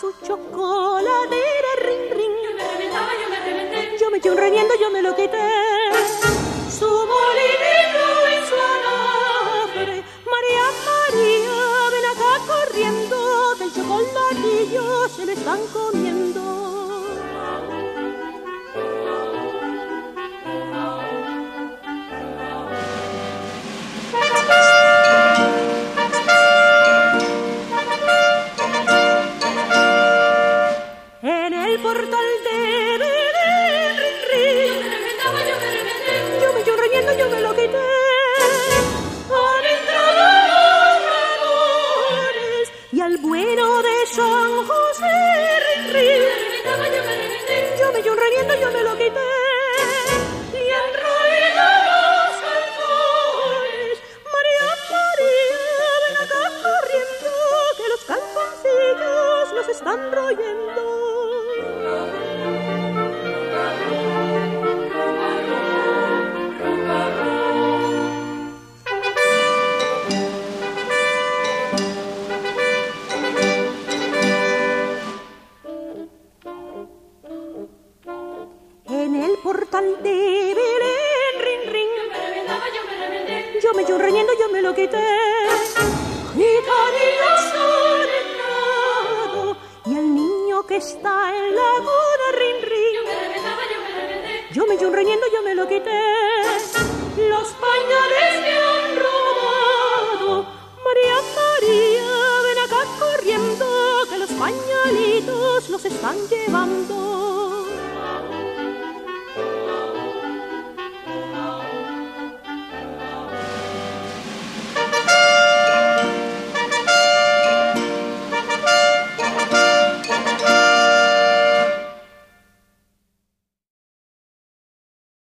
su chocoladera, ring, ring. Yo me eché un reñendo, yo me lo quité. Su molinillo en su anafre. María, María, ven acá corriendo, que el chocolatillo se lo están comiendo. En el portal de Belén, yo me eché un reñendo, yo me lo quité. Han entrado los dragones y al bueno de San José, yo me eché un reñendo, yo me lo quité. Y han roído los calzones. María, María, ven acá corriendo, que los calzoncillos los están royendo. En el portal de Belén, ring, ring, yo me eché un reñendo, yo me lo quité. Gitanillo serenado y al niño que está en la cuna, ring, ring, yo me eché un reñendo, yo me lo quité. Los pañales me han robado. María, María, ven acá corriendo, que los pañalitos los están llevando.